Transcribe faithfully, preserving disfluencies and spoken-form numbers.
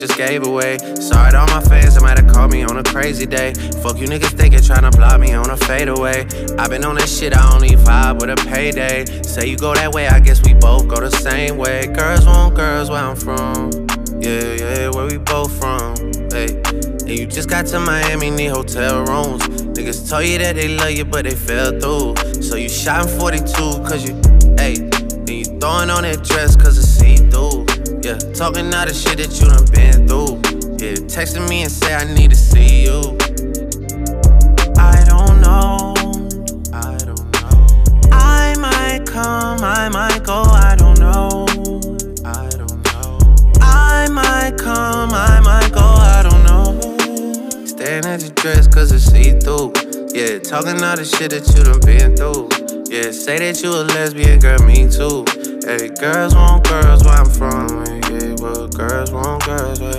just gave away. Sorry to all my fans that might have called me on a crazy day. Fuck you niggas thinking tryna block me on a fadeaway. I been on that shit, I only vibe with a payday. Say you go that way, I guess we both go the same way. Girls want girls where I'm from. Yeah, yeah, where we both from. Hey, and you just got to Miami, need hotel rooms. Niggas told you that they love you, but they fell through. So you shot in forty-two, cause you, hey, and you throwing on that dress cause it's see-through. Yeah, talking all the shit that you done been through. Yeah, texting me and say I need to see you. I don't know, I don't know. I might come, I might go, I don't know. I don't know. I might come, I might go, I don't know. Staring at your dress cause it's see-through. Yeah, talking all the shit that you done been through. Yeah, say that you a lesbian, girl, me too. Hey, girls want girls where I'm from. Yeah, well, girls want girls where